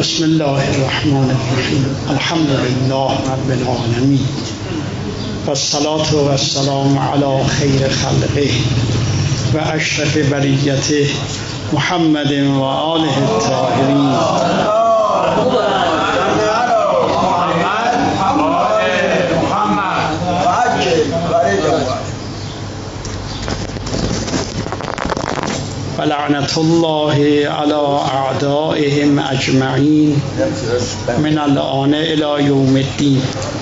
بسم الله الرحمن الرحیم. الحمد لله رب العالمین و الصلاة و السلام علی خیر خلقه و اشرف بریته محمد و آله الطاهرین. و لعنت الله علی اعدائهم اجمعین من الآن الی یوم الدین.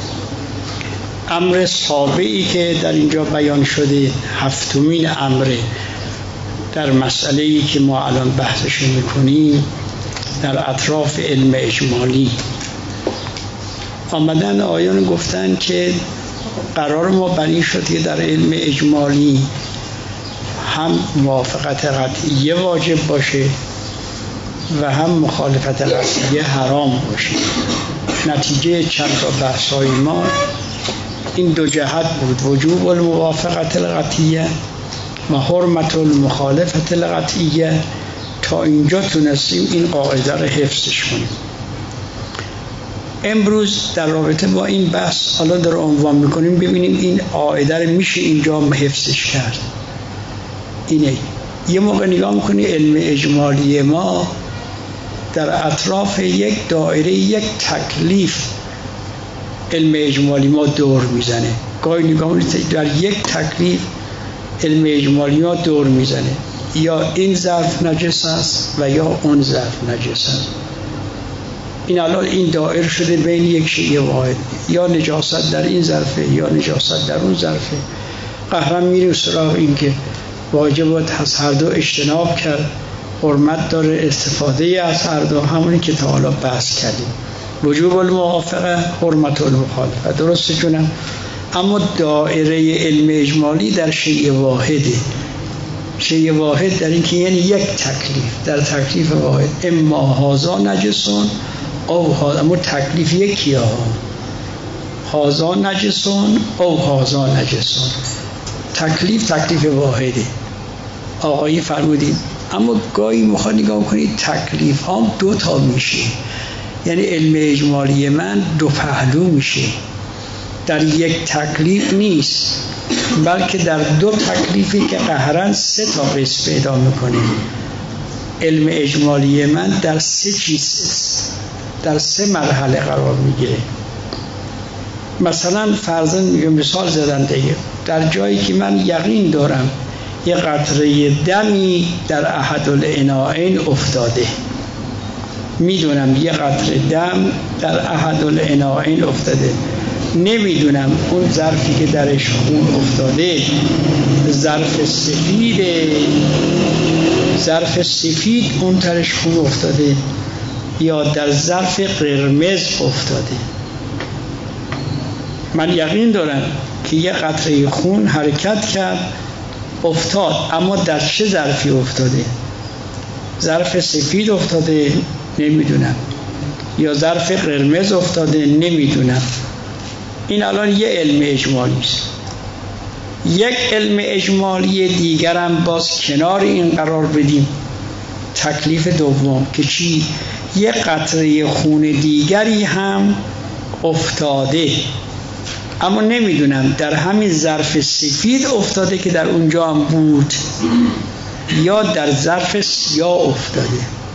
امر سابعی که در اینجا بیان شده، هفتمین امر در مسئله‌ای که ما الان بحثش میکنیم در اطراف علم اجمالی. آمدن آیان گفتن که قرار ما بر این شد که در علم اجمالی هم موافقت قطعیه واجب باشه و هم مخالفت قطعیه حرام باشه. نتیجه چند تا بحث‌های ما این دو جهت بود: وجوب الموافقت القطعیه و حرمت المخالفت القطعیه. تا اینجا تونستیم این قاعده رو حفظش کنیم. امروز در رابطه با این بحث حالا در عنوان میکنیم، ببینیم این قاعده رو میشه اینجا حفظش کرد. اینه یه موقع نگاه میکنی علم اجمالی ما در اطراف یک دایره، یک تکلیف علم اجمالی ما دور میزنه. گاهی نگاه میکنی در یک تکلیف علم اجمالی ما دور میزنه، یا این ظرف نجس است و یا اون ظرف نجس است. این الان این دایره شده بین یک شیء واحد، یا نجاست در این ظرفه یا نجاست در اون ظرفه. قهرم میره سراغ این که واجبات از هر دو اجتناب کرد، حرمت داره استفاده از هر دو، همونی که تا حالا بحث کردیم. وجوب الموافقه، حرمت المخالفه. درسته جونم؟ اما دایره علم اجمالی در شیء واحده. شیء واحد در این که یعنی یک تکلیف، در تکلیف واحد اما هازا نجسون او هازا. اما تکلیف یکی ها، هازا نجسون او هازا نجسون. تکلیف واحده. آقایی فرمودیم. اما گاهی میخواد نگاه کنید تکلیف هم دو تا میشه، یعنی علم اجمالی من دو پهلو میشه. در یک تکلیف نیست، بلکه در دو تکلیفی که قهرن سه تا قسم پیدا میکنه. علم اجمالی من در سه چیز، در سه مرحله قرار میگیره. مثلا فرضاً مثال زدن دیگه، در جایی که من یقین دارم یه قطره دمی در احد الاناءین افتاده، میدونم یه قطره دم در احد الاناءین افتاده، نمیدونم اون ظرفی که درش خون افتاده ظرف سفید اون ترش خون افتاده یا در ظرف قرمز افتاده. من یقین دارم که یه قطره خون حرکت کرد افتاد، اما در چه ظرفی افتاده؟ ظرف سفید افتاده؟ نمیدونم. یا ظرف قرمز افتاده؟ نمیدونم. این الان یه علم اجمالی است. یک علم اجمالی دیگرم باز کنار این قرار بدیم، تکلیف دوم، که چی؟ یه قطره خون دیگری هم افتاده، اما نمیدونم در همین ظرف سفید افتاده که در اونجا هم بود یا در ظرف سیاه افتاده.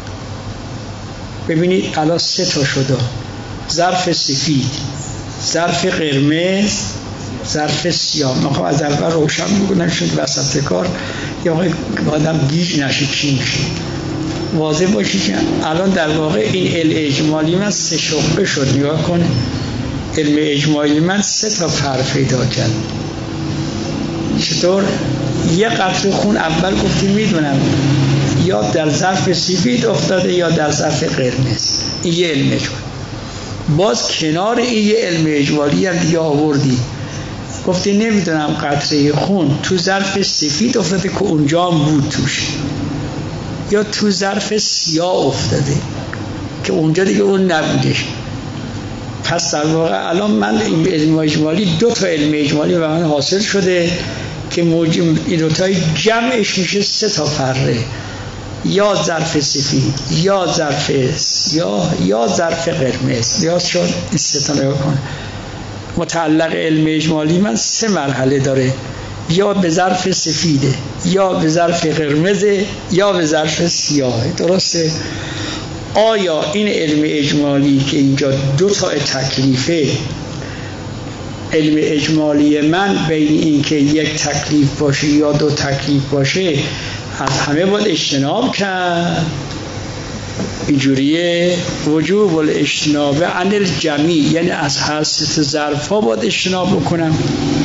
ببینید الان سه تا شده: ظرف سفید، ظرف قرمز، ظرف سیاه. من خب از اول روشن میکنم شد وسط کار یا آدم گیج نشه چی میشه. واضح باشی که الان در واقع این علم اجمالی من سه شعبه شد. نگاه کنه، علم اجمالی من سه تا فرق پیدا کرد. چطور؟ یه قطره خون اول گفتیم میدونم یا در ظرف سفید افتاده یا در ظرف قرمز. این یه علم اجمالی. باز کنار این یه علم اجمالی هم دیگه آوردی، گفتی نمیدونم قطره خون تو ظرف سفید افتاده که اونجا هم بود توش، یا تو ظرف سیاه افتاده که اونجا دیگه اون نبودش. پس در واقع الان من این علم اجمالی دو تا علم اجمالی به من حاصل شده که این دو تای جمعش میشه سه تا فره. یا ظرف سفید یا ظرف سیاه یا ظرف قرمز. یا شد این سه تا نگاه کن. متعلق علم اجمالی من 3 مرحله داره، یا به ظرف سفیده یا به ظرف قرمزه یا به ظرف سیاهه. درسته؟ آیا این علم اجمالی که اینجا 2 تا تکلیفه، علم اجمالی من بین این که 1 تکلیف باشه یا 2 تکلیف باشه از همه باید اجتناب کرد؟ اینجوریه. وجوب الاجتناب عن الجمیع، یعنی از هر 3 ظرف ها باید اجتناب بکنم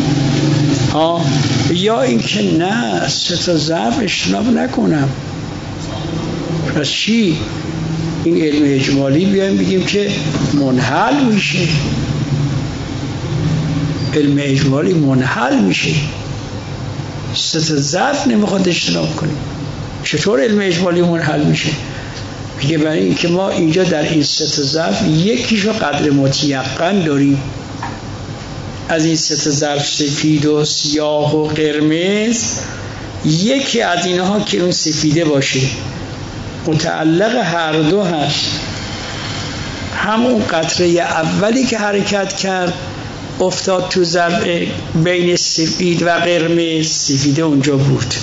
یا اینکه نه 3 ظرف اجتناب نکنم. پس چی؟ این علم اجمالی بیایم بگیم که منحل میشه، علم اجمالی منحل میشه، 3 ظرف نمیخواد اجتناب کنیم. چطور علم اجمالی منحل میشه؟ میگه برای اینکه ما اینجا در این 3 ظرف یکیشو قدر متیقن داریم. از این 3 ظرف سفید و سیاه و قرمز یکی از اینها که اون سفیده باشه متعلق هر 2 هست. همون قطره اولی که حرکت کرد افتاد تو ظرف بین سفید و قرمز، سفیده اونجا بود.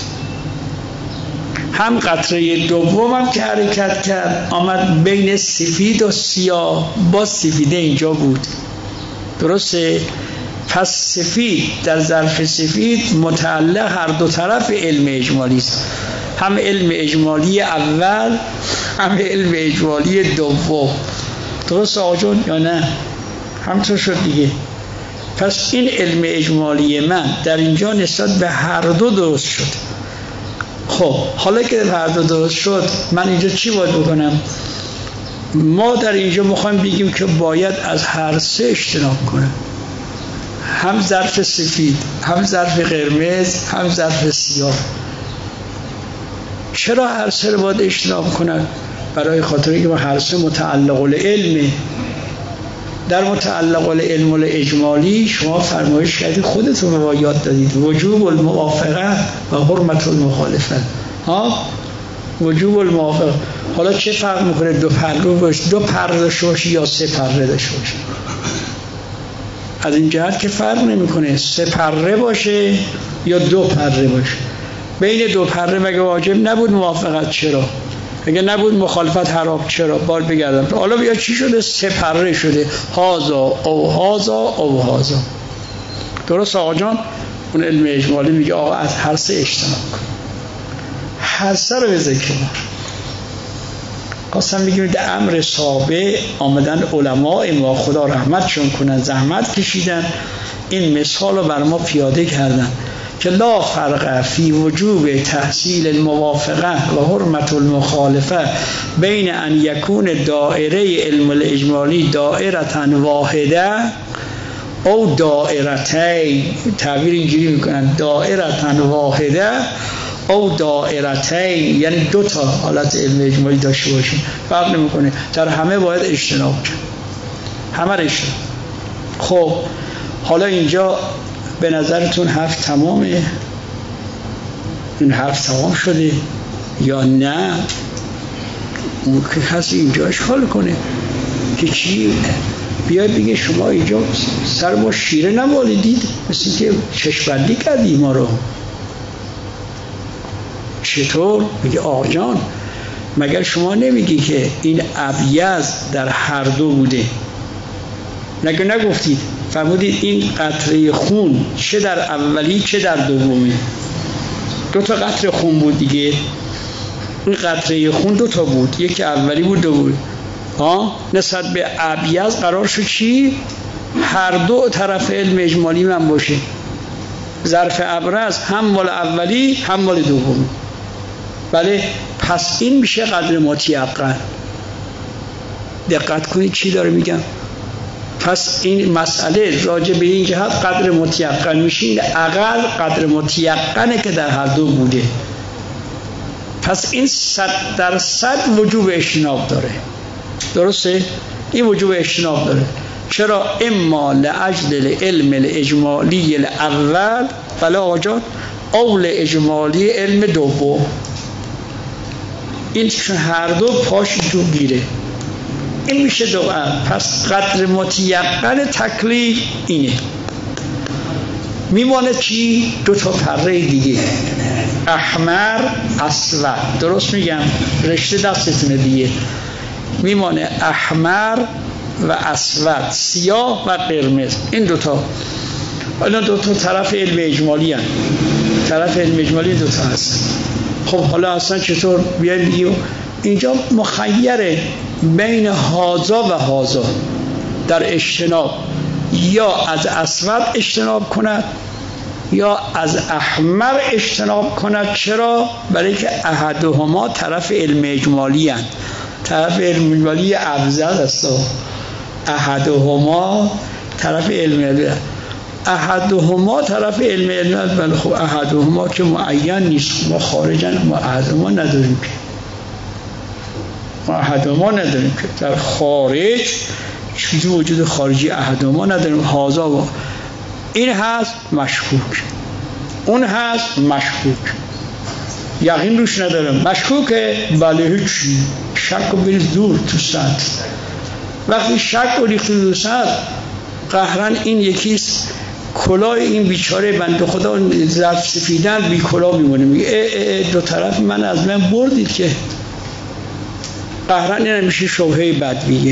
هم قطره دوم هم که حرکت کرد آمد بین سفید و سیاه، با سفیده اینجا بود. درسته؟ پس سفید در ظرف سفید متعلق هر 2 طرف علم اجمالی است، هم علم اجمالی اول هم علم اجمالی دوم. درست آقا جون یا نه؟ همطور شد دیگه. پس این علم اجمالی من در اینجا نسبت به هر 2 درست شد. خب حالا که هر 2 درست شد من اینجا چی باید بکنم؟ ما در اینجا میخوایم بگیم که باید از هر 3 اجتناب کنم، هم ظرف سفید هم ظرف قرمز هم ظرف سیاه. چرا هر 3 رو باید اجتناب کنن؟ برای خاطر که ما هر 3 متعلق العلمه. در متعلق العلم الاجمالی شما فرمایش کردید، خودتون به ما یاد دادید وجوب الموافقه و حرمت المخالفه. وجوب الموافقه. حالا چه فرق میکنه 2 پره باشه، 2 پره داشته باشه یا 3 پره داشته باشه؟ از این جهت که فرق نمیکنه 3 پره باشه یا 2 پره باشه. بین 2 پره مگه واجب نبود موافقت؟ چرا؟ اگه نبود مخالفت حرام چرا؟ بار بگردم. حالا بیا چی شده؟ 3 پره شده، هازا او هازا او هازا. درست آقا جان؟ اون علم اجمالی میگه آقا از هر 3 اجتناب کن. هر 3 رو به ذکر ما خواستم بگیم در امر سابق آمدن علماء ما خدا رحمتشون کنن زحمت کشیدن، این مثال رو بر ما پیاده کردن که لا فرق فی وجوب تحصیل الموافقه و حرمت المخالفه بین ان یکون دائره علم الاجمالی دائرتن واحده او دائرتین. تعبیر اینجوری میکنن دائرتن واحده او دائرتین، یعنی 2 تا حالت علم اجمالی داشته باشیم. فرق نمیکنه، در همه باید اجتناب کنیم، همه رو اجتناب. خب حالا اینجا به نظرتون حرف تمامه؟ این حرف تمام شده یا نه؟ ممکن هست اینجا اشکال کنه که چی؟ بیاید بگه شما اینجا سر ما شیره نمالیدید، مثل که چشم‌بندی کردی ما رو. چطور؟ میگه آقا جان مگر شما نمیگی که این ابیض در هر 2 بوده؟ نگفتید؟ فرمودید این قطره خون چه در اولی چه در دومی. 2 تا قطره خون بود دیگه. این قطره خون 2 تا بود، یکی اولی بود 2 بود. نسبت به ابیض قرار شد چی؟ هر 2 طرف علم اجمالی من باشه. ظرف ابرز هم مال اولی هم مال دومی. بله، پس این میشه قدر متیقن. دقت کنید چی داره میگم. پس این مسئله راجع به این جهت قدر متیقن میشه، این اقل قدر متیقنه که در هر 2 بوده. پس این 100% وجوب اجتناب داره. درسته؟ این وجوب اجتناب داره. چرا؟ اما لعجل العلم الاجمالی الاول فلا وجود اول اجمالی علم دوم. این چون هر دو پاش تو گیره، این میشه دو. پس قدر متیقن تکلیف اینه. میمانه چی؟ دو تا پره دیگه، احمر اسود. درست میگم؟ رشته دستتونه دیگه. میمانه احمر و اسود، سیاه و قرمز. این دوتا الان دوتا طرف علم اجمالی هست. طرف علم اجمالی دوتا هست. خب حالا اصلا چطور بیایم اینجا مخیره بین هازا و هازا در اجتناب، یا از اسود اجتناب کند یا از احمر اجتناب کند. چرا؟ برای که احدهما طرف علم اجمالی هست. طرف علم اجمالی افضل است. احدهما طرف علم اجمالی، احدهما طرف علم اجمالی. ولی خب احدهما که معین نیست، ما خارجن، ما احدهما نداریم که، ما احدهما نداریم که در خارج چیزی وجود خارجی احدهما نداریم. هازا و این هست مشکوک، اون هست مشکوک، یقین روش ندارم، مشکوکه بله هیچی، شک رو برید دور تو سطح. وقتی شک رو ریخت دور سطح، قهرن این یکیست کلاه این بیچاره بنده خدا ظرف سفیدن بی کلاه میمونه، میگه دو طرف من از من بردید که. قهرن این میشه شبهه بدویه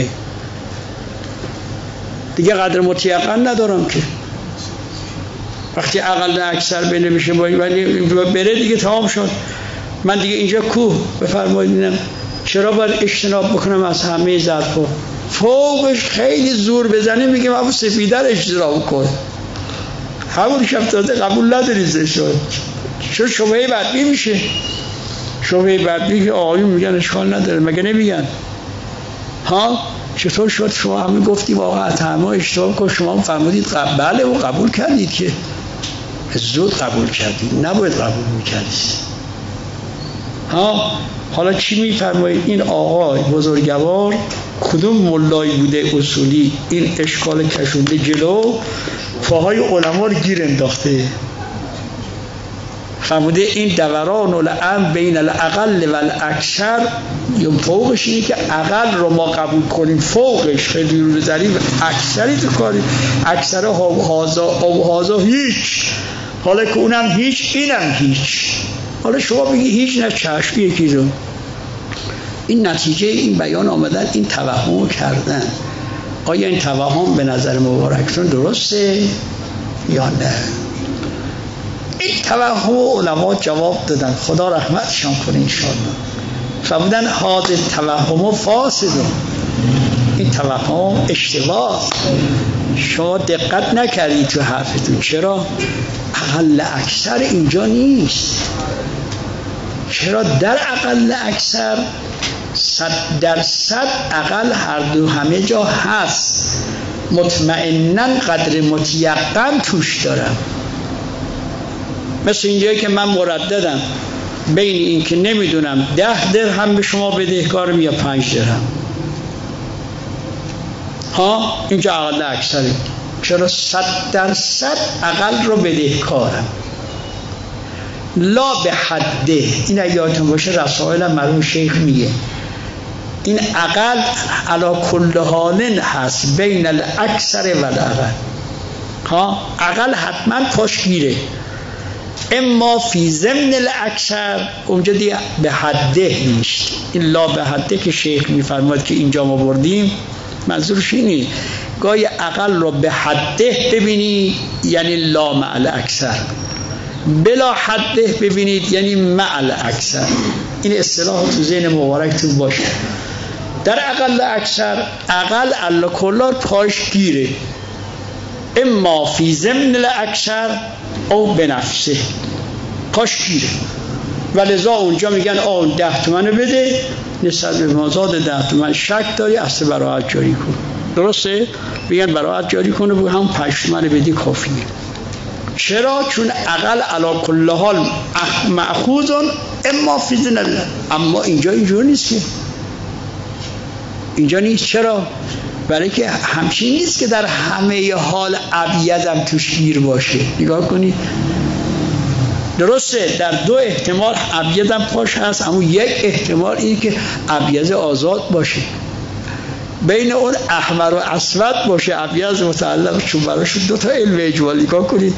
دیگه. قدر متیقن ندارم که وقتی اقل اکثر بینه میشه بره دیگه تمام شد. من دیگه اینجا کوه بفرمایید چرا باید اجتناب بکنم از همه ظرفا؟ فوقش خیلی زور بزنه میگه من سفیده رو اجتناب کن، همون شب تازه قبول نداری شد. چون شبهه بدبی میشه. شبهه بدبی که آقایون میگن اشکال نداره، مگه نمیگن؟ ها چطور شد شما همین گفتی واقعا همه اشتباه کن، شما فرمودید بله و قبول کردید که زود قبول کردید، نباید قبول میکردید. ها حالا چی میفرمایید؟ این آقای بزرگوار کدوم ملایی بوده اصولی این اشکال کشونده جلو، پاهای علما رو گیر انداخته، فرموده این دوران الامر بین الاقل و الاکثر. یا فوقش اینه که اقل رو ما قبول کنیم، فوقش خیلی رو بذاریم، اکثری تو کاریم. اکثر هازا هیچ، حالا که اونم هیچ اینم هیچ. حالا شما بگی هیچ، نه چشم یکی رو. این نتیجه این بیان آمدن این توهم کردن. آیا این توهم به نظر مبارکتون درسته یا نه؟ این توهم علما جواب دادن، خدا رحمتشان کنه انشاءالله. فرمودن هذا التوهم فاسد، این توهم اشتباه، شما دقت نکردی تو حرفتون. چرا؟ اقل اکثر اینجا نیست. چرا در اقل اکثر 100% اقل هر دو همه جا هست، مطمئناً قدر متیقن توش دارم. مثل اینجایی که من مرددم بین این که نمیدونم 10 درهم به شما بدهکارم یا 5 درهم. ها اینجا اقل اکثره. چرا 100% اقل رو بدهکارم. لا به حده، این اگه یادتون باشه رسائل مرحوم شیخ میگه این اقل علی کل حال هست بین الاکثر و الاقل. ها اقل حتما پاشگیره، اما فی ضمن الاکثر اونجا دیگه به حده نیست. این لا به حده که شیخ میفرماد که اینجا ما بردیم منظورش اینه گاهی اقل رو به حده ببینی یعنی لا مع الاکثر، بلا حده ببینید یعنی مع الاکثر. این اصطلاح تو ذهن مبارکتون باشه. در اقل اکثر اقل علی کلار پاش گیره، اما فی ضمن الاکثر او بنفسه، پاش گیره. ولذا اونجا میگن اون 10 تومن بده نسبت به مازاد 10 تومن شک داری اصل براعت جاری کن. درسته؟ میگن براعت جاری کنه به هم 5 تومن بدی کافیه. چرا؟ چون اقل علی کل حال مأخوذ اما فی ضمن. اما اینجا اینجور نیست که، اینجا نیست. چرا؟ برای که همچین نیست که در همه حال ابیض هم توش گیر باشه. نگاه کنید درسته در دو احتمال ابیضم پاش هست، اما یک احتمال اینه که ابیض آزاد باشه، بین اون احمر و اسود باشه، ابیض متعلق، چون براش دو تا علم اجمالی نگاه کنید.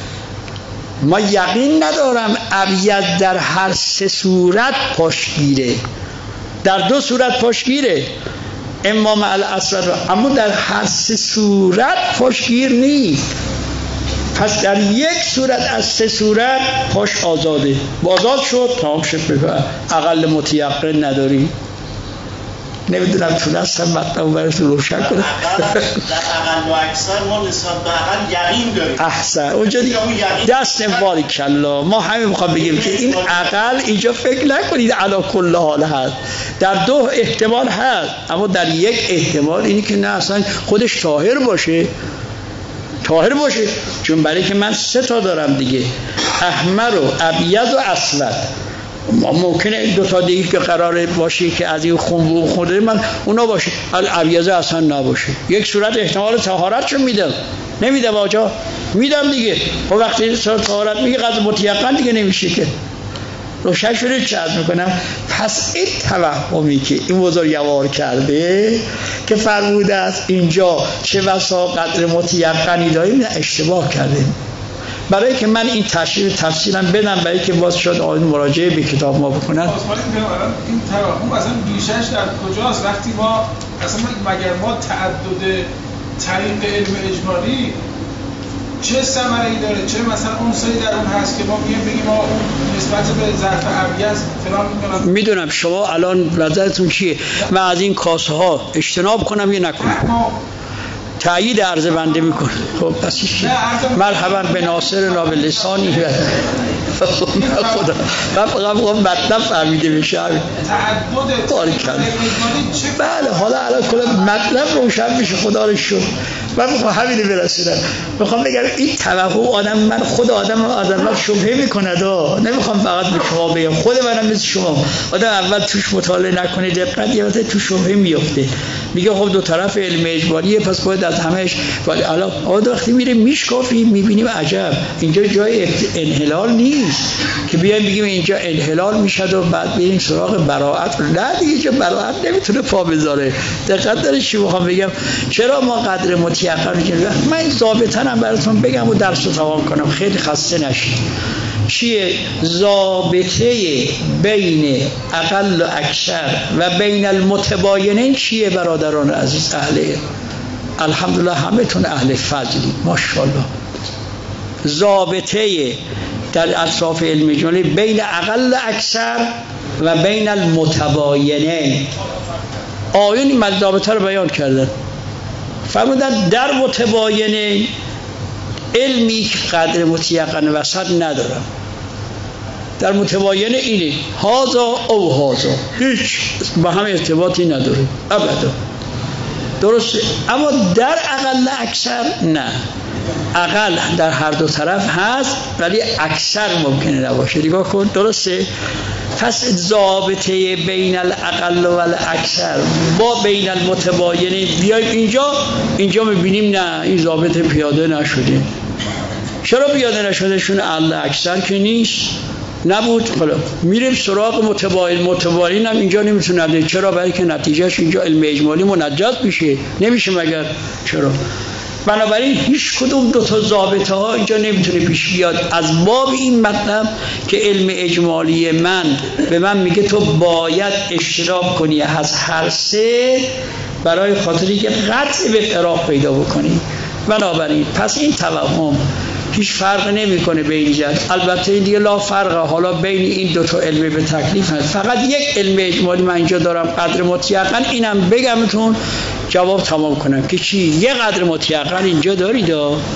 ما یقین ندارم ابیض در هر سه صورت پاشگیره، در دو صورت پاشگیره، اما مع الاسود، اما در هر سه صورت پاشگیر نیست. پس در یک صورت از سه صورت پاش آزاده، آزاد شد تمام شد، بفهم اقل متیقن نداری. نمیدونم تونستم مطلب براتون روشن کنم. در اقل و اکثر ما نسبت به اقل یقین داریم. احسن، اونجا دست باری کلا. ما همین میخوام بگیم که این اقل اینجا فکر نکنید علی کل حال هست، در دو احتمال هست، اما در یک احتمال اینی که نه اصلا خودش طاهر باشه، طاهر باشه، چون برای که من سه تا دارم دیگه، احمر و ابیض و اسود. ممکنه دو تا دیگه که قراره باشه که از این خون خورده من اونا باشه، ابیض اصلا نباشه. یک صورت احتمال طهارتشو میدم، نمیدم آجا، میدم دیگه. و وقتی طهارت میگه قضا متیقن دیگه نمیشه که. روشن شده چه عرض میکنم؟ پس این توهمی که این بزرگوار کرده که فرموده است اینجا چه بسا قدر متیقنی داریم، اشتباه کرده. برای که من این تشریح تفصیلا بدم، برای که باز شد آن مراجعه به کتاب ما بکنن. این توهم اصلا ریشش در کجاست؟ وقتی ما اصلا مگر ما تعدد طریق علم اجمالی چه ثمره‌ای داره، چه مثلا اون سری در اون هست که ما بگیم ما نسبت به ظرف ابیض فلان میدونم شما الان نظرتون چیه؟ من از این کاسه ها اجتناب کنم یا نکنم؟ تأیید عرض بنده میکنه. خب پس چی؟ مرحبا به ناصر ناب لسانی. خدا من فقط مطلب فهمیده بشه. تعدد بله، حالا الان کلا مطلب روشن میشه. خدا رو شکر. من میخوام همینو برسونم. میخوام بگم این توهم آدم، من خود آدم شبهه میکنه، نمیخوام فقط به شما بگم، خود منم مثل شما آدم اول توش مطالعه نکنه دقت یافته توش شبهه میفته، میگه خب دو طرف علم اجمالیه پس باید از همش. ولی الان وقتی میره میشکافی میبینیم عجب اینجا جای انحلال نیست که بیایم بگیم اینجا انحلال میشد و بعد بریم سراغ براءت. نه دیگه اینجا براءت نمیتونه پا بذاره. دقت داره چی میخوام بگم؟ چرا ما قدر متیقن من این ضابطه هم براتون بگم و درس رو تمام کنم، خیلی خسته نشید. چیه ضابطه بین اقل و اکثر و بین المتباینین؟ چیه برادران عزیز اهل الحمدلله همه تون اهل فضلی ماشاءالله. ضابطه در اطراف علم اجمالی بین اقل و اکثر و بین المتباینین، آیون این ضابطه رو بیان کردن. فرمودن در متباینین علمی که قدر متیقن وسط ندارم، در متباین اینه هازا او هازا، هیچ با هم ارتباطی نداره ابدا. درسته، اما در اقل اکثر نه، اقل در هر دو طرف هست ولی اکثر ممکنه نباشه. نگاه کن، درسته؟ پس ضابطه بین الاقل و الاکثر با بین المتباینین بیایم اینجا میبینیم نه این ضابطه پیاده نشده. چرا پیاده نشده؟ شون اقل اکثر که نیست، نبود. حالا میریم سراغ متباین هم اینجا نمیتونه بده. چرا؟ برای که نتیجهش اینجا علم اجمالی منجز میشه. نمیشه مگر؟ چرا؟ بنابراین هیچ کدوم دو تا ضابطه ها اینجا نمیتونه پیش بیاد. از باب این مطلب که علم اجمالی من به من میگه تو باید اشتراک کنی از هر سه برای خاطری که قطع به اقتراق پیدا بکنی. بنابراین پس این توهم هیچ فرق نمیکنه به این جهت. البته این دیگه لا فرقه حالا بین این دو تا علم به تکلیف هست. فقط یک علم اجمالی من اینجا دارم قدر متیقن، اینم بگمتون جواب تمام کنم که چی؟ یه قدر متیقن اینجا دارید،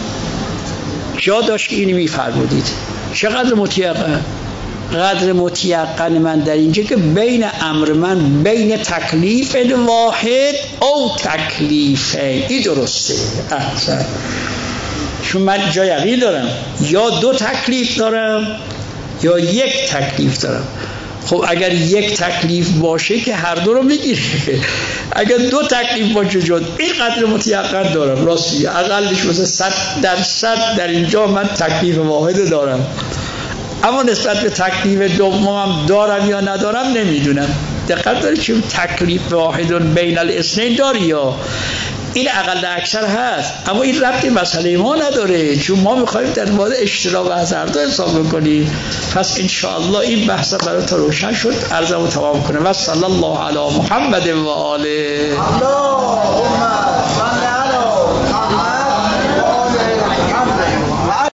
جا داشت که اینی میفرمودید. چه قدر متیقن؟ قدر متیقن من در اینجا که بین امر من بین تکلیف واحد او تکلیفین، این درسته. احسن. چون من جا یقین دارم یا دو تکلیف دارم یا یک تکلیف دارم. خب اگر یک تکلیف باشه که هر دو رو میگیره، اگر دو تکلیف باشه جد این قدر متیقن دارم راستیه، اقلش مثلا 100% در اینجا من تکلیف واحد دارم. اما نسبت به تکلیف دومم دارم یا ندارم نمیدونم. دقت داری که تکلیف واحد بین الاثنین داری یا این اقل اکثر هست، اما این ربطی مسئله ما نداره، چون ما میخوایم در مورد اشتراک از هر دو حساب بکنیم. پس انشاءالله این بحث برات روشن شد. عرضمو تمام کنم و صلی الله علی محمد و آله.